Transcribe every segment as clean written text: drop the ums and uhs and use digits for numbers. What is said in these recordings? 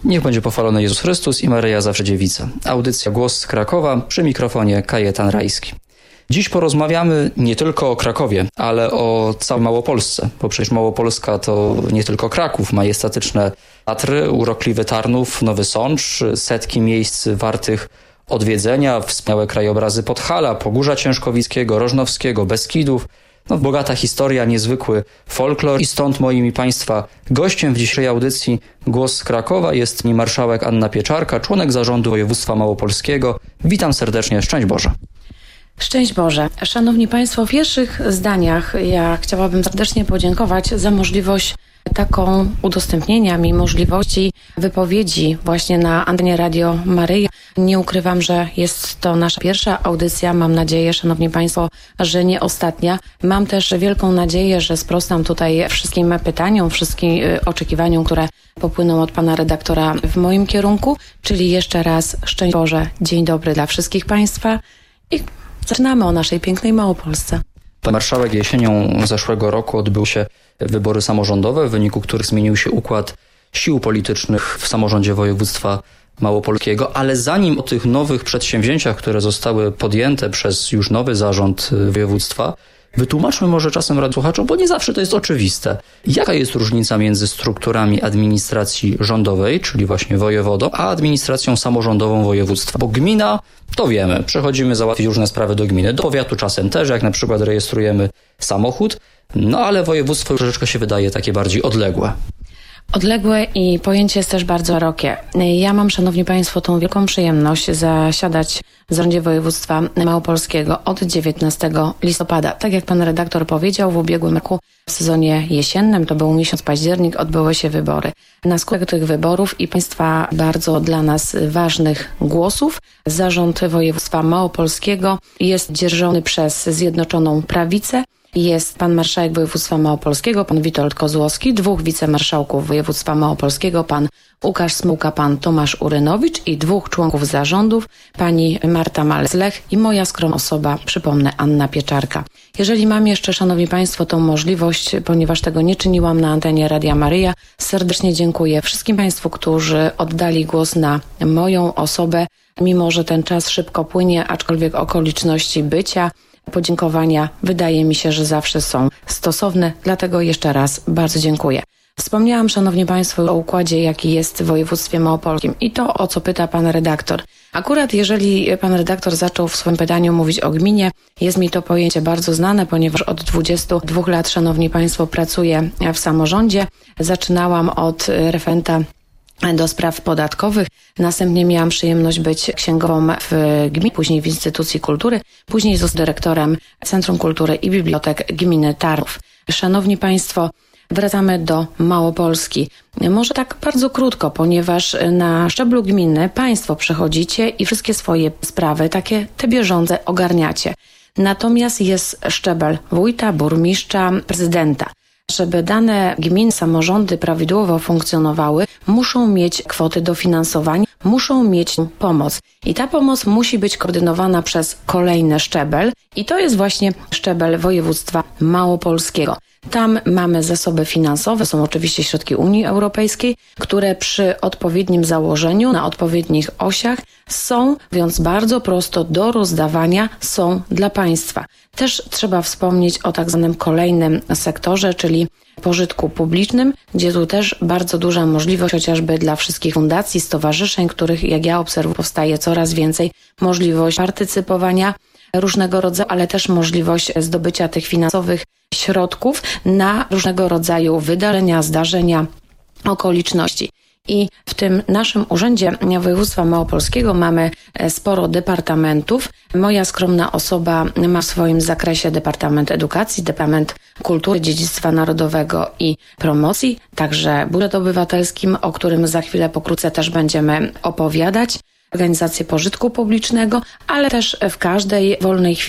Niech będzie pochwalony Jezus Chrystus i Maryja Zawsze Dziewica. Audycja Głos z Krakowa, przy mikrofonie Kajetan Rajski. Dziś porozmawiamy nie tylko o Krakowie, ale o całej Małopolsce, bo przecież Małopolska to nie tylko Kraków, majestatyczne Tatry, urokliwy Tarnów, Nowy Sącz, setki miejsc wartych odwiedzenia, wspaniałe krajobrazy Podhala, Pogórza Ciężkowickiego, Rożnowskiego, Beskidów. Bogata historia, niezwykły folklor i stąd moim i Państwa gościem w dzisiejszej audycji Głos z Krakowa jest marszałek Anna Pieczarka, członek zarządu województwa małopolskiego. Witam serdecznie, szczęść Boże. Szczęść Boże. Szanowni Państwo, w pierwszych zdaniach ja chciałabym serdecznie podziękować za możliwość taką udostępnienia mi możliwości wypowiedzi właśnie na antenie Radio Maryja. Nie ukrywam, że jest to nasza pierwsza audycja. Mam nadzieję, szanowni Państwo, że nie ostatnia. Mam też wielką nadzieję, że sprostam tutaj wszystkim pytaniom, wszystkim oczekiwaniom, które popłyną od pana redaktora w moim kierunku. Czyli jeszcze raz szczęść Boże, dzień dobry dla wszystkich Państwa i zaczynamy o naszej pięknej Małopolsce. Pan marszałek, jesienią zeszłego roku odbyły się wybory samorządowe, w wyniku których zmienił się układ sił politycznych w samorządzie województwa małopolskiego, ale zanim o tych nowych przedsięwzięciach, które zostały podjęte przez już nowy zarząd województwa, wytłumaczmy może czasem słuchaczom, bo nie zawsze to jest oczywiste. Jaka jest różnica między strukturami administracji rządowej, czyli właśnie wojewodą, a administracją samorządową województwa? Bo gmina, to wiemy, przechodzimy załatwić różne sprawy do gminy, do powiatu czasem też, jak na przykład rejestrujemy samochód, ale województwo już troszeczkę się wydaje takie bardziej odległe. Odległe i pojęcie jest też bardzo szerokie. Ja mam, szanowni Państwo, tą wielką przyjemność zasiadać w zarządzie województwa małopolskiego od 19 listopada. Tak jak pan redaktor powiedział, w ubiegłym roku w sezonie jesiennym, to był miesiąc październik, odbyły się wybory. Na skutek tych wyborów i Państwa bardzo dla nas ważnych głosów, zarząd województwa małopolskiego jest dzierżony przez Zjednoczoną Prawicę. Jest pan marszałek województwa małopolskiego, pan Witold Kozłowski, dwóch wicemarszałków województwa małopolskiego, pan Łukasz Smułka, pan Tomasz Urynowicz i dwóch członków zarządów, pani Marta Malec-Lech i moja skromna osoba, przypomnę, Anna Pieczarka. Jeżeli mam jeszcze, szanowni Państwo, tą możliwość, ponieważ tego nie czyniłam na antenie Radia Maryja, serdecznie dziękuję wszystkim Państwu, którzy oddali głos na moją osobę, mimo że ten czas szybko płynie, aczkolwiek okoliczności bycia, podziękowania wydaje mi się, że zawsze są stosowne, dlatego jeszcze raz bardzo dziękuję. Wspomniałam, szanowni Państwo, o układzie, jaki jest w województwie małopolskim i to, o co pyta pan redaktor. Akurat jeżeli pan redaktor zaczął w swoim pytaniu mówić o gminie, jest mi to pojęcie bardzo znane, ponieważ od 22 lat, szanowni Państwo, pracuję w samorządzie. Zaczynałam od referenta do spraw podatkowych. Następnie miałam przyjemność być księgową w gminie, później w instytucji kultury, później zostałam dyrektorem Centrum Kultury i Bibliotek Gminy Tarnów. Szanowni Państwo, wracamy do Małopolski. Może tak bardzo krótko, ponieważ na szczeblu gminy Państwo przechodzicie i wszystkie swoje sprawy, te bieżące ogarniacie. Natomiast jest szczebel wójta, burmistrza, prezydenta. Żeby dane gminy, samorządy prawidłowo funkcjonowały, muszą mieć kwoty dofinansowania, muszą mieć pomoc. I ta pomoc musi być koordynowana przez kolejny szczebel i to jest właśnie szczebel województwa małopolskiego. Tam mamy zasoby finansowe, są oczywiście środki Unii Europejskiej, które przy odpowiednim założeniu, na odpowiednich osiach są, mówiąc bardzo prosto, do rozdawania, są dla państwa. Też trzeba wspomnieć o tak zwanym kolejnym sektorze, czyli pożytku publicznym, gdzie tu też bardzo duża możliwość, chociażby dla wszystkich fundacji, stowarzyszeń, których, jak ja obserwuję, powstaje coraz więcej, możliwość partycypowania różnego rodzaju, ale też możliwość zdobycia tych finansowych środków na różnego rodzaju wydarzenia, zdarzenia, okoliczności. I w tym naszym urzędzie województwa małopolskiego mamy sporo departamentów. Moja skromna osoba ma w swoim zakresie Departament Edukacji, Departament Kultury, Dziedzictwa Narodowego i Promocji, także budżet obywatelskim, o którym za chwilę pokrótce też będziemy opowiadać, organizacje pożytku publicznego, ale też w każdej wolnej chwili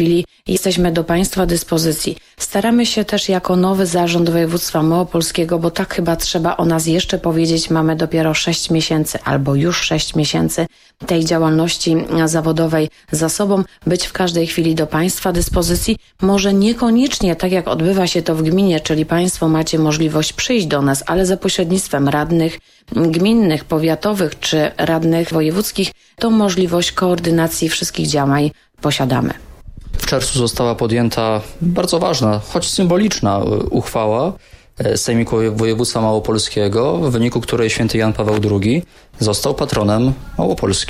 Jesteśmy do Państwa dyspozycji. Staramy się też jako nowy zarząd województwa małopolskiego, bo tak chyba trzeba o nas jeszcze powiedzieć, mamy dopiero 6 miesięcy albo już 6 miesięcy tej działalności zawodowej za sobą, być w każdej chwili do Państwa dyspozycji. Może niekoniecznie tak jak odbywa się to w gminie, czyli Państwo macie możliwość przyjść do nas, ale za pośrednictwem radnych gminnych, powiatowych czy radnych wojewódzkich tą możliwość koordynacji wszystkich działań posiadamy. W czerwcu została podjęta bardzo ważna, choć symboliczna uchwała Sejmiku Województwa Małopolskiego, w wyniku której święty Jan Paweł II został patronem Małopolski.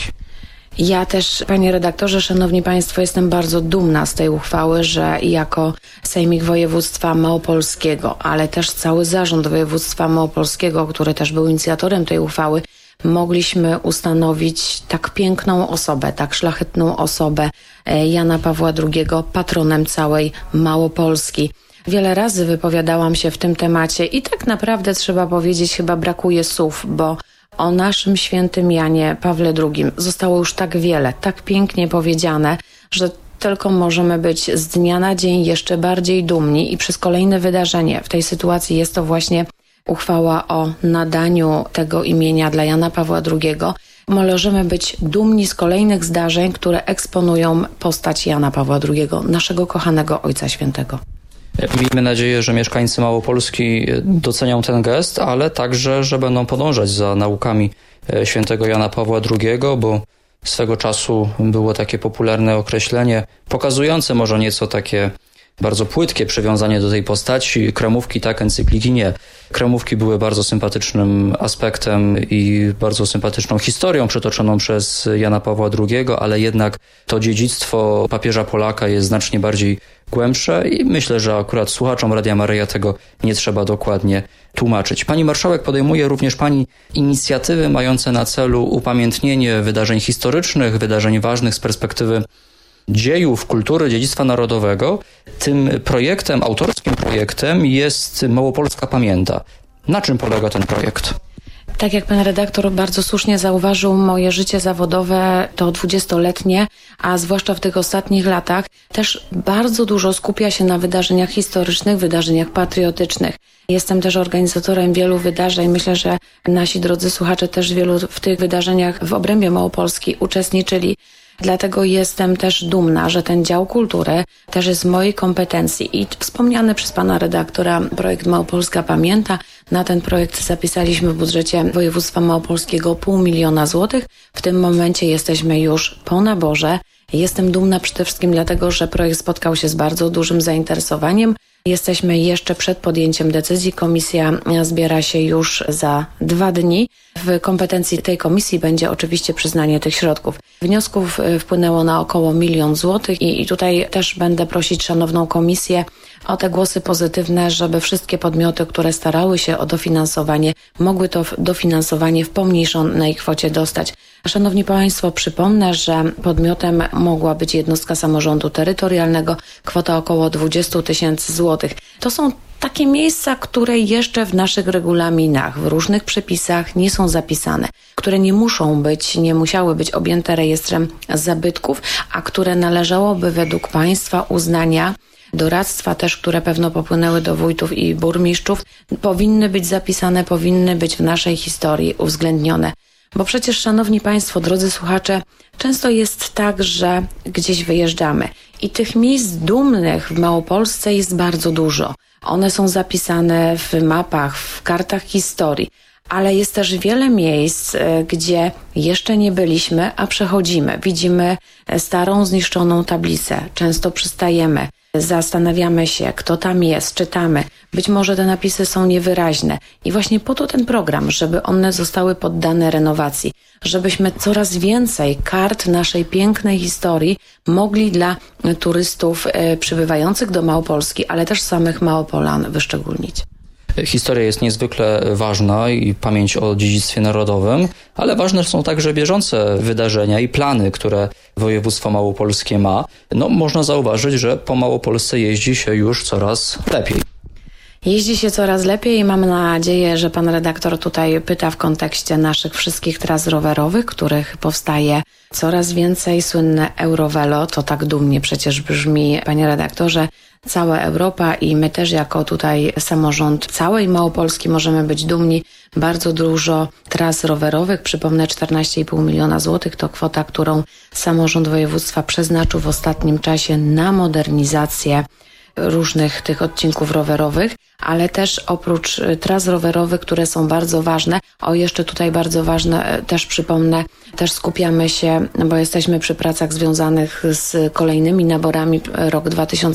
Ja też, panie redaktorze, szanowni państwo, jestem bardzo dumna z tej uchwały, że jako Sejmik Województwa Małopolskiego, ale też cały zarząd Województwa Małopolskiego, który też był inicjatorem tej uchwały, mogliśmy ustanowić tak piękną osobę, tak szlachetną osobę Jana Pawła II patronem całej Małopolski. Wiele razy wypowiadałam się w tym temacie i tak naprawdę trzeba powiedzieć, chyba brakuje słów, bo o naszym świętym Janie Pawle II zostało już tak wiele, tak pięknie powiedziane, że tylko możemy być z dnia na dzień jeszcze bardziej dumni i przez kolejne wydarzenie. W tej sytuacji jest to właśnie uchwała o nadaniu tego imienia dla Jana Pawła II. Możemy być dumni z kolejnych zdarzeń, które eksponują postać Jana Pawła II, naszego kochanego Ojca Świętego. Miejmy nadzieję, że mieszkańcy Małopolski docenią ten gest, ale także, że będą podążać za naukami świętego Jana Pawła II, bo swego czasu było takie popularne określenie, pokazujące może nieco takie bardzo płytkie przywiązanie do tej postaci. Kremówki tak, encykliki nie. Kremówki były bardzo sympatycznym aspektem i bardzo sympatyczną historią przytoczoną przez Jana Pawła II, ale jednak to dziedzictwo papieża Polaka jest znacznie bardziej głębsze i myślę, że akurat słuchaczom Radia Maryja tego nie trzeba dokładnie tłumaczyć. Pani marszałek, podejmuje również pani inicjatywy mające na celu upamiętnienie wydarzeń historycznych, wydarzeń ważnych z perspektywy dziejów, kultury, dziedzictwa narodowego. Tym projektem, autorskim projektem jest Małopolska Pamięta. Na czym polega ten projekt? Tak jak pan redaktor bardzo słusznie zauważył, moje życie zawodowe to 20-letnie, a zwłaszcza w tych ostatnich latach też bardzo dużo skupia się na wydarzeniach historycznych, wydarzeniach patriotycznych. Jestem też organizatorem wielu wydarzeń. Myślę, że nasi drodzy słuchacze też wielu w tych wydarzeniach w obrębie Małopolski uczestniczyli. Dlatego jestem też dumna, że ten dział kultury też jest w mojej kompetencji i wspomniany przez pana redaktora projekt Małopolska Pamięta. Na ten projekt zapisaliśmy w budżecie województwa małopolskiego 500 000 złotych. W tym momencie jesteśmy już po naborze. Jestem dumna przede wszystkim dlatego, że projekt spotkał się z bardzo dużym zainteresowaniem. Jesteśmy jeszcze przed podjęciem decyzji. Komisja zbiera się już za 2 dni. W kompetencji tej komisji będzie oczywiście przyznanie tych środków. Wniosków wpłynęło na około 1 000 000 złotych i tutaj też będę prosić szanowną komisję o te głosy pozytywne, żeby wszystkie podmioty, które starały się o dofinansowanie, mogły to dofinansowanie w pomniejszonej kwocie dostać. Szanowni Państwo, przypomnę, że podmiotem mogła być jednostka samorządu terytorialnego, kwota około 20 000 złotych. To są takie miejsca, które jeszcze w naszych regulaminach, w różnych przepisach nie są zapisane, które nie musiały być objęte rejestrem zabytków, a które należałoby według Państwa uznania, doradztwa też, które pewno popłynęły do wójtów i burmistrzów, powinny być zapisane, powinny być w naszej historii uwzględnione. Bo przecież, szanowni Państwo, drodzy słuchacze, często jest tak, że gdzieś wyjeżdżamy i tych miejsc dumnych w Małopolsce jest bardzo dużo. One są zapisane w mapach, w kartach historii, ale jest też wiele miejsc, gdzie jeszcze nie byliśmy, a przechodzimy. Widzimy starą, zniszczoną tablicę, często przystajemy. Zastanawiamy się, kto tam jest, czytamy. Być może te napisy są niewyraźne. I właśnie po to ten program, żeby one zostały poddane renowacji. Żebyśmy coraz więcej kart naszej pięknej historii mogli dla turystów przybywających do Małopolski, ale też samych Małopolan wyszczególnić. Historia jest niezwykle ważna i pamięć o dziedzictwie narodowym, ale ważne są także bieżące wydarzenia i plany, które województwo małopolskie ma. Można zauważyć, że po Małopolsce jeździ się już coraz lepiej. Jeździ się coraz lepiej i mam nadzieję, że pan redaktor tutaj pyta w kontekście naszych wszystkich tras rowerowych, których powstaje Coraz więcej słynne Eurovelo, to tak dumnie przecież brzmi, panie redaktorze, cała Europa i my też jako tutaj samorząd całej Małopolski możemy być dumni. Bardzo dużo tras rowerowych, przypomnę 14,5 miliona złotych to kwota, którą samorząd województwa przeznaczył w ostatnim czasie na modernizację różnych tych odcinków rowerowych, ale też oprócz tras rowerowych, które są bardzo ważne, jeszcze tutaj bardzo ważne, też przypomnę, też skupiamy się, bo jesteśmy przy pracach związanych z kolejnymi naborami rok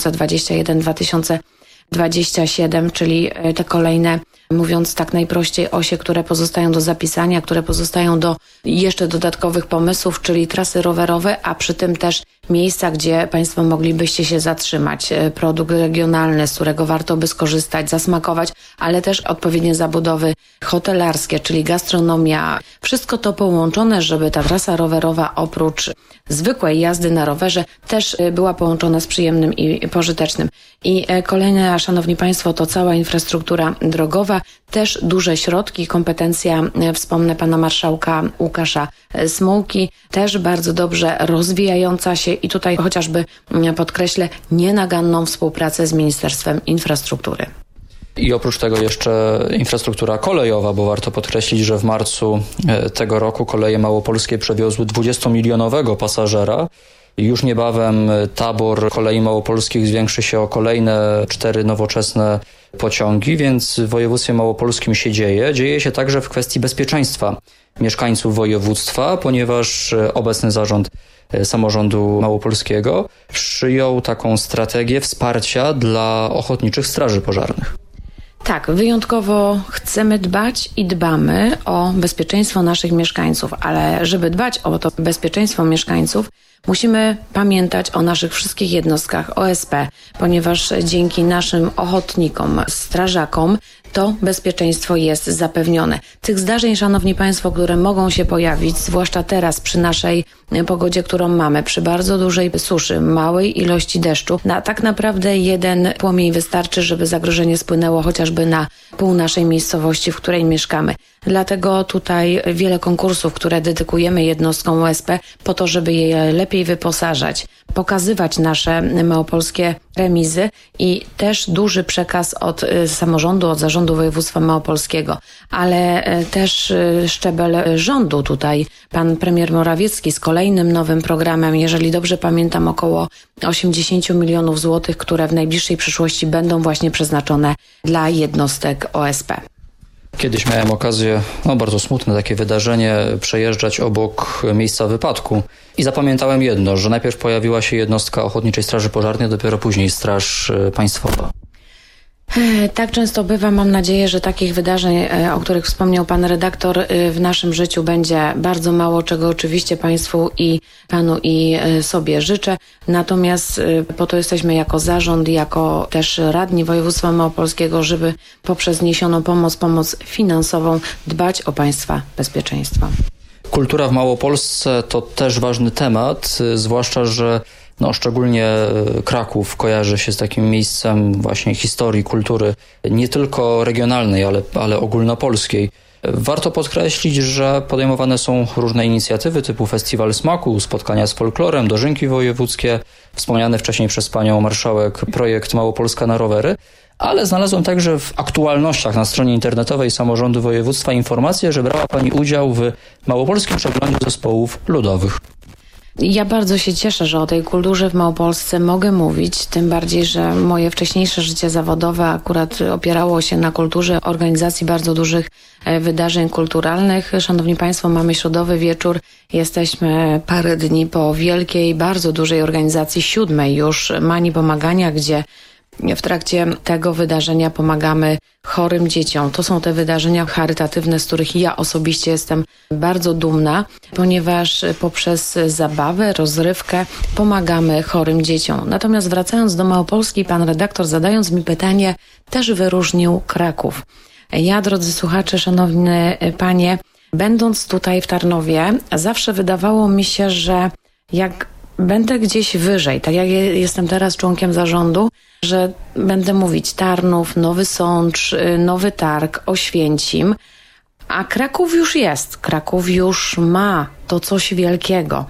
2021-2027, czyli te kolejne, mówiąc tak najprościej, osie, które pozostają do zapisania, które pozostają do jeszcze dodatkowych pomysłów, czyli trasy rowerowe, a przy tym też miejsca, gdzie Państwo moglibyście się zatrzymać. Produkt regionalny, z którego warto by skorzystać, zasmakować, ale też odpowiednie zabudowy hotelarskie, czyli gastronomia. Wszystko to połączone, żeby ta trasa rowerowa oprócz zwykłej jazdy na rowerze też była połączona z przyjemnym i pożytecznym. I kolejne, szanowni Państwo, to cała infrastruktura drogowa, też duże środki, kompetencja, wspomnę pana marszałka Łukasza Smułki, też bardzo dobrze rozwijająca się i tutaj chociażby podkreślę nienaganną współpracę z Ministerstwem Infrastruktury. I oprócz tego jeszcze infrastruktura kolejowa, bo warto podkreślić, że w marcu tego roku Koleje Małopolskie przewiozły 20-milionowego pasażera. Już niebawem tabor Kolei Małopolskich zwiększy się o kolejne 4 nowoczesne pociągi, więc w województwie małopolskim się dzieje. Dzieje się także w kwestii bezpieczeństwa mieszkańców województwa, ponieważ obecny zarząd samorządu małopolskiego przyjął taką strategię wsparcia dla ochotniczych straży pożarnych. Tak, wyjątkowo chcemy dbać i dbamy o bezpieczeństwo naszych mieszkańców, ale żeby dbać o to bezpieczeństwo mieszkańców, musimy pamiętać o naszych wszystkich jednostkach OSP, ponieważ dzięki naszym ochotnikom, strażakom to bezpieczeństwo jest zapewnione. Tych zdarzeń, szanowni Państwo, które mogą się pojawić, zwłaszcza teraz przy naszej pogodzie, którą mamy, przy bardzo dużej suszy, małej ilości deszczu, tak naprawdę jeden płomień wystarczy, żeby zagrożenie spłynęło chociażby na pół naszej miejscowości, w której mieszkamy. Dlatego tutaj wiele konkursów, które dedykujemy jednostkom OSP po to, żeby je lepiej wyposażać, pokazywać nasze małopolskie remizy i też duży przekaz od samorządu, od zarządu województwa małopolskiego, ale też szczebel rządu tutaj. Pan premier Morawiecki z kolejnym nowym programem, jeżeli dobrze pamiętam, około 80 milionów złotych, które w najbliższej przyszłości będą właśnie przeznaczone dla jednostek OSP. Kiedyś miałem okazję, bardzo smutne takie wydarzenie, przejeżdżać obok miejsca wypadku i zapamiętałem jedno, że najpierw pojawiła się jednostka Ochotniczej Straży Pożarnej, dopiero później Straż Państwowa. Tak często bywa. Mam nadzieję, że takich wydarzeń, o których wspomniał pan redaktor, w naszym życiu będzie bardzo mało, czego oczywiście Państwu i Panu i sobie życzę. Natomiast po to jesteśmy jako zarząd, jako też radni województwa małopolskiego, żeby poprzez niesioną pomoc finansową dbać o Państwa bezpieczeństwo. Kultura w Małopolsce to też ważny temat, zwłaszcza, że szczególnie Kraków kojarzy się z takim miejscem właśnie historii, kultury, nie tylko regionalnej, ale ogólnopolskiej. Warto podkreślić, że podejmowane są różne inicjatywy typu Festiwal Smaku, spotkania z folklorem, dożynki wojewódzkie, wspomniany wcześniej przez panią marszałek projekt Małopolska na rowery, ale znalazłem także w aktualnościach na stronie internetowej samorządu województwa informację, że brała pani udział w Małopolskim Przeglądzie Zespołów Ludowych. Ja bardzo się cieszę, że o tej kulturze w Małopolsce mogę mówić, tym bardziej, że moje wcześniejsze życie zawodowe akurat opierało się na kulturze organizacji bardzo dużych wydarzeń kulturalnych. Szanowni Państwo, mamy środowy wieczór, jesteśmy parę dni po wielkiej, bardzo dużej organizacji, 7. już Mani Pomagania, gdzie w trakcie tego wydarzenia pomagamy chorym dzieciom. To są te wydarzenia charytatywne, z których ja osobiście jestem bardzo dumna, ponieważ poprzez zabawę, rozrywkę pomagamy chorym dzieciom. Natomiast wracając do Małopolski, pan redaktor, zadając mi pytanie, też wyróżnił Kraków. Ja, drodzy słuchacze, szanowne panie, będąc tutaj w Tarnowie, zawsze wydawało mi się, że jak będę gdzieś wyżej, tak jak jestem teraz członkiem zarządu, że będę mówić Tarnów, Nowy Sącz, Nowy Targ, Oświęcim, a Kraków już jest. Kraków już ma to coś wielkiego.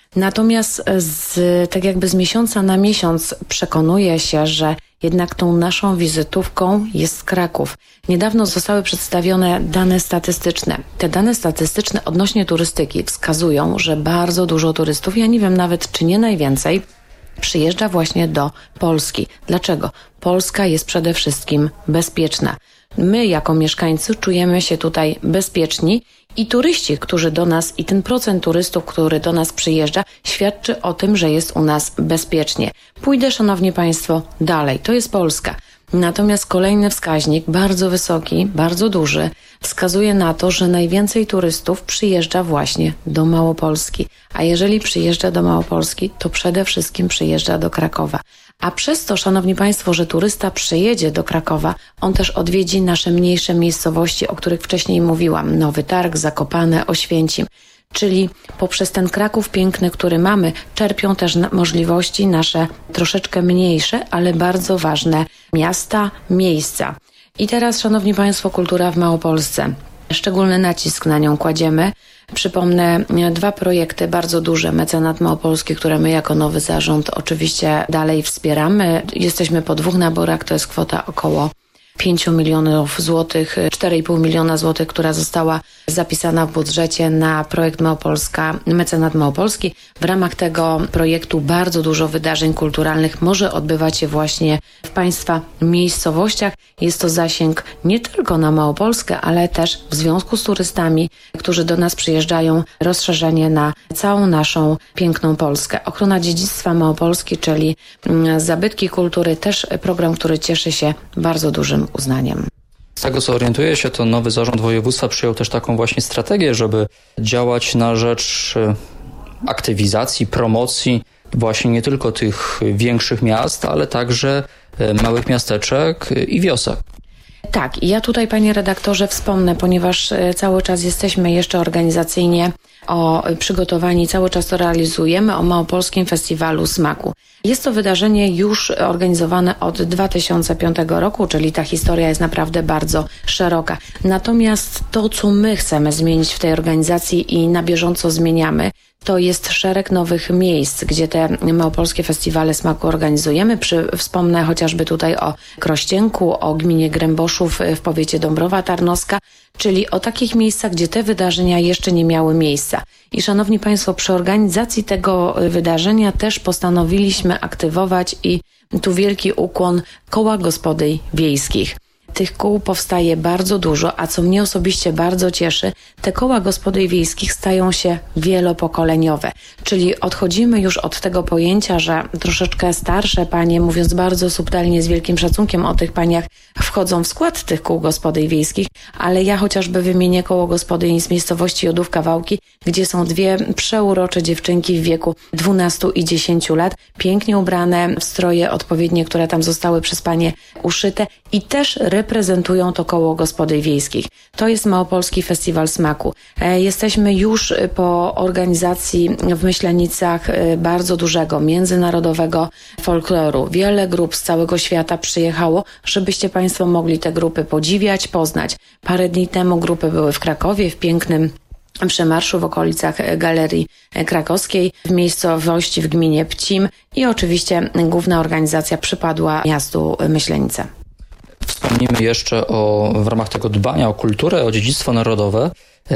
Natomiast tak jakby z miesiąca na miesiąc przekonuję się, że jednak tą naszą wizytówką jest Kraków. Niedawno zostały przedstawione dane statystyczne. Te dane statystyczne odnośnie turystyki wskazują, że bardzo dużo turystów, ja nie wiem nawet czy nie najwięcej, przyjeżdża właśnie do Polski. Dlaczego? Polska jest przede wszystkim bezpieczna. My jako mieszkańcy czujemy się tutaj bezpieczni i turyści, którzy do nas i ten procent turystów, który do nas przyjeżdża, świadczy o tym, że jest u nas bezpiecznie. Pójdę, szanowni państwo, dalej. To jest Polska. Natomiast kolejny wskaźnik, bardzo wysoki, bardzo duży, wskazuje na to, że najwięcej turystów przyjeżdża właśnie do Małopolski. A jeżeli przyjeżdża do Małopolski, to przede wszystkim przyjeżdża do Krakowa. A przez to, szanowni państwo, że turysta przyjedzie do Krakowa, on też odwiedzi nasze mniejsze miejscowości, o których wcześniej mówiłam. Nowy Targ, Zakopane, Oświęcim. Czyli poprzez ten Kraków piękny, który mamy, czerpią też możliwości nasze troszeczkę mniejsze, ale bardzo ważne miasta, miejsca. I teraz, szanowni państwo, kultura w Małopolsce. Szczególny nacisk na nią kładziemy. Przypomnę 2 projekty bardzo duże, Mecenat Małopolski, które my jako nowy zarząd oczywiście dalej wspieramy. Jesteśmy po 2 naborach, to jest kwota około 5 milionów złotych, 4,5 miliona złotych, która została zapisana w budżecie na projekt Mecenat Małopolski. W ramach tego projektu bardzo dużo wydarzeń kulturalnych może odbywać się właśnie w państwa miejscowościach. Jest to zasięg nie tylko na Małopolskę, ale też w związku z turystami, którzy do nas przyjeżdżają, rozszerzenie na całą naszą piękną Polskę. Ochrona dziedzictwa Małopolski, czyli zabytki kultury, też program, który cieszy się bardzo dużym uznaniem. Z tego co orientuję się, to nowy zarząd województwa przyjął też taką właśnie strategię, żeby działać na rzecz aktywizacji, promocji właśnie nie tylko tych większych miast, ale także małych miasteczek i wiosek. Tak, i ja tutaj, panie redaktorze, wspomnę, ponieważ cały czas jesteśmy jeszcze organizacyjnie przygotowani, cały czas to realizujemy, o Małopolskim Festiwalu Smaku. Jest to wydarzenie już organizowane od 2005 roku, czyli ta historia jest naprawdę bardzo szeroka. Natomiast to, co my chcemy zmienić w tej organizacji i na bieżąco zmieniamy, to jest szereg nowych miejsc, gdzie te Małopolskie Festiwale Smaku organizujemy. Wspomnę chociażby tutaj o Krościenku, o gminie Gręboszów w powiecie Dąbrowa Tarnowska, czyli o takich miejscach, gdzie te wydarzenia jeszcze nie miały miejsca. I szanowni państwo, przy organizacji tego wydarzenia też postanowiliśmy aktywować i tu wielki ukłon koła gospodyń wiejskich. Tych kół powstaje bardzo dużo, a co mnie osobiście bardzo cieszy, te koła gospodyń wiejskich stają się wielopokoleniowe. Czyli odchodzimy już od tego pojęcia, że troszeczkę starsze panie, mówiąc bardzo subtelnie, z wielkim szacunkiem o tych paniach, wchodzą w skład tych kół gospodyń wiejskich, ale ja chociażby wymienię koło gospodyń z miejscowości Jodów-Kawałki, gdzie są 2 przeurocze dziewczynki w wieku 12 i 10 lat, pięknie ubrane w stroje odpowiednie, które tam zostały przez panie uszyte i też reprezentują to koło gospodyń wiejskich. To jest Małopolski Festiwal Smaku. Jesteśmy już po organizacji w Myślenicach bardzo dużego, międzynarodowego folkloru. Wiele grup z całego świata przyjechało, żebyście państwo mogli te grupy podziwiać, poznać. Parę dni temu grupy były w Krakowie, w pięknym przemarszu w okolicach Galerii Krakowskiej, w miejscowości w gminie Pcim i oczywiście główna organizacja przypadła miastu Myślenice. Wspomnimy jeszcze w ramach tego dbania o kulturę, o dziedzictwo narodowe,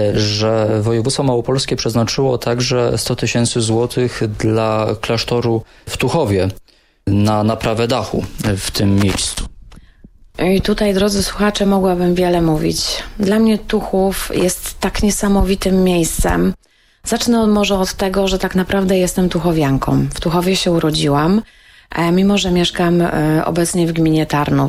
że województwo małopolskie przeznaczyło także 100 000 złotych dla klasztoru w Tuchowie na naprawę dachu w tym miejscu. I tutaj, drodzy słuchacze, mogłabym wiele mówić. Dla mnie Tuchów jest tak niesamowitym miejscem. Zacznę może od tego, że tak naprawdę jestem tuchowianką. W Tuchowie się urodziłam, mimo że mieszkam obecnie w gminie Tarnów.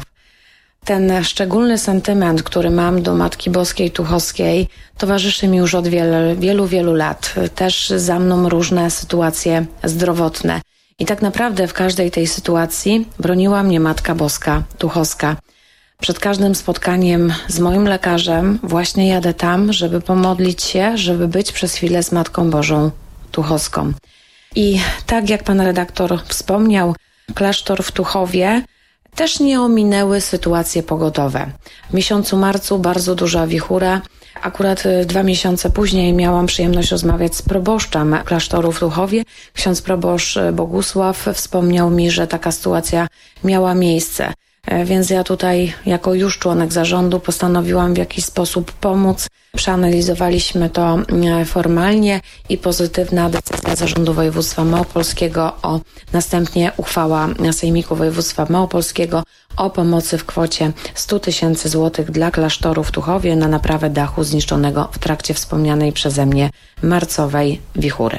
Ten szczególny sentyment, który mam do Matki Boskiej Tuchowskiej, towarzyszy mi już od wielu lat. Też za mną różne sytuacje zdrowotne. I tak naprawdę w każdej tej sytuacji broniła mnie Matka Boska Tuchowska. Przed każdym spotkaniem z moim lekarzem właśnie jadę tam, żeby pomodlić się, żeby być przez chwilę z Matką Bożą Tuchowską. I tak jak pan redaktor wspomniał, klasztor w Tuchowie też nie ominęły sytuacje pogodowe. W miesiącu marcu bardzo duża wichura Akurat 2 miesiące później miałam przyjemność rozmawiać z proboszczem klasztoru w Tuchowie. Ksiądz proboszcz Bogusław wspomniał mi, że taka sytuacja miała miejsce. Więc ja tutaj jako już członek zarządu postanowiłam w jakiś sposób pomóc. Przeanalizowaliśmy to formalnie i pozytywna decyzja Zarządu Województwa Małopolskiego następnie uchwała Sejmiku Województwa Małopolskiego o pomocy w kwocie 100 000 złotych dla klasztoru w Tuchowie na naprawę dachu zniszczonego w trakcie wspomnianej przeze mnie marcowej wichury.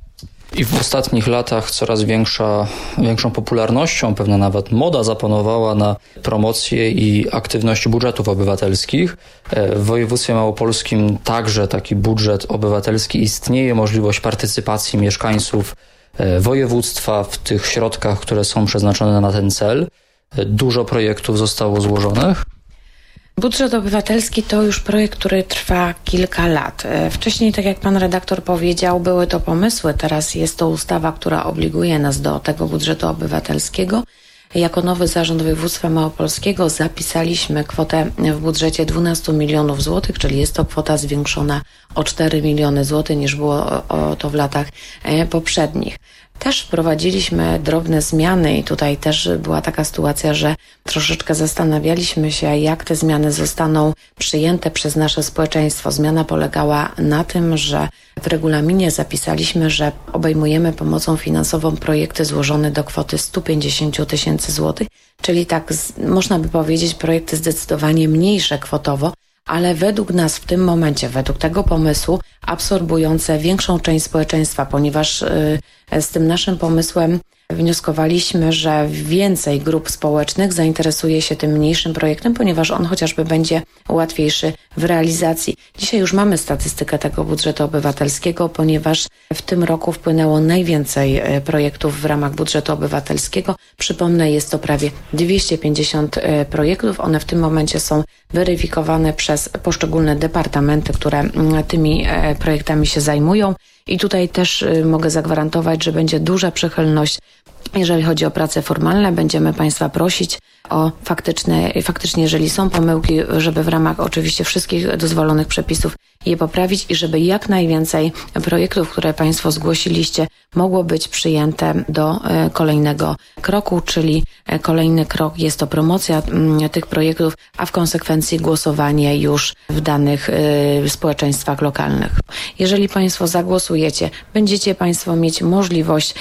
I w ostatnich latach coraz większą popularnością, pewna nawet moda zapanowała na promocję i aktywność budżetów obywatelskich. W województwie małopolskim także taki budżet obywatelski istnieje, możliwość partycypacji mieszkańców województwa w tych środkach, które są przeznaczone na ten cel. Dużo projektów zostało złożonych. Budżet obywatelski to już projekt, który trwa kilka lat. Wcześniej, tak jak pan redaktor powiedział, były to pomysły. Teraz jest to ustawa, która obliguje nas do tego budżetu obywatelskiego. Jako nowy Zarząd Województwa Małopolskiego zapisaliśmy kwotę w budżecie 12 milionów złotych, czyli jest to kwota zwiększona o 4 miliony złotych niż było to w latach poprzednich. Też wprowadziliśmy drobne zmiany i tutaj też była taka sytuacja, że troszeczkę zastanawialiśmy się, jak te zmiany zostaną przyjęte przez nasze społeczeństwo. Zmiana polegała na tym, że w regulaminie zapisaliśmy, że obejmujemy pomocą finansową projekty złożone do kwoty 150 000 złotych, czyli tak można by powiedzieć projekty zdecydowanie mniejsze kwotowo, ale według nas w tym momencie, według tego pomysłu absorbujące większą część społeczeństwa, ponieważ z tym naszym pomysłem wnioskowaliśmy, że więcej grup społecznych zainteresuje się tym mniejszym projektem, ponieważ on chociażby będzie łatwiejszy w realizacji. Dzisiaj już mamy statystykę tego budżetu obywatelskiego, ponieważ w tym roku wpłynęło najwięcej projektów w ramach budżetu obywatelskiego. Przypomnę, jest to prawie 250 projektów. One w tym momencie są weryfikowane przez poszczególne departamenty, które tymi projektami się zajmują. I tutaj też mogę zagwarantować, że będzie duża przychylność. Jeżeli chodzi o prace formalne, będziemy Państwa prosić o faktycznie, jeżeli są pomyłki, żeby w ramach oczywiście wszystkich dozwolonych przepisów je poprawić i żeby jak najwięcej projektów, które Państwo zgłosiliście, mogło być przyjęte do kolejnego kroku, czyli kolejny krok jest to promocja tych projektów, a w konsekwencji głosowanie już w danych społeczeństwach lokalnych. Jeżeli Państwo zagłosujecie, będziecie Państwo mieć możliwość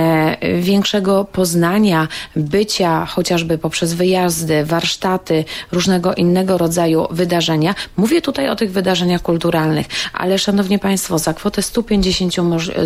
większego poznania, bycia chociażby poprzez wyjazdy, warsztaty, różnego innego rodzaju wydarzenia. Mówię tutaj o tych wydarzeniach kulturalnych, ale szanowni Państwo, za kwotę 150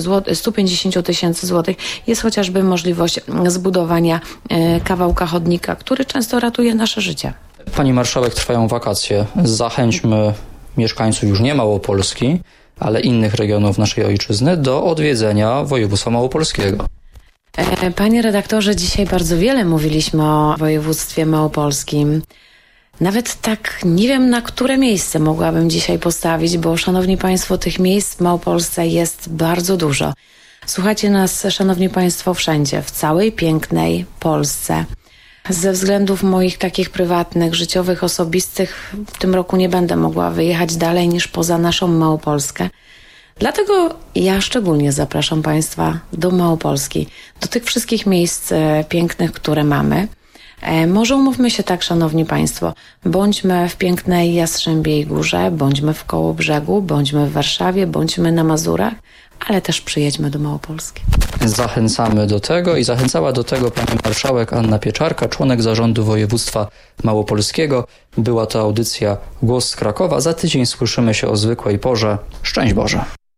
000 złotych jest chociażby możliwość zbudowania kawałka chodnika, który często ratuje nasze życie. Pani marszałek, trwają wakacje. Zachęćmy mieszkańców już nie Małopolski, ale innych regionów naszej ojczyzny do odwiedzenia województwa małopolskiego. Panie redaktorze, dzisiaj bardzo wiele mówiliśmy o województwie małopolskim. Nawet tak nie wiem, na które miejsce mogłabym dzisiaj postawić, bo szanowni Państwo, tych miejsc w Małopolsce jest bardzo dużo. Słuchacie nas, szanowni Państwo, wszędzie, w całej pięknej Polsce. Ze względów moich takich prywatnych, życiowych, osobistych w tym roku nie będę mogła wyjechać dalej niż poza naszą Małopolskę. Dlatego ja szczególnie zapraszam Państwa do Małopolski, do tych wszystkich miejsc pięknych, które mamy. Może umówmy się tak, szanowni Państwo, bądźmy w pięknej Jastrzębiej Górze, bądźmy w Kołobrzegu, bądźmy w Warszawie, bądźmy na Mazurach, ale też przyjedźmy do Małopolski. Zachęcamy do tego i zachęcała do tego pani marszałek Anna Pieczarka, członek Zarządu Województwa Małopolskiego. Była to audycja Głos z Krakowa. Za tydzień słyszymy się o zwykłej porze. Szczęść Boże!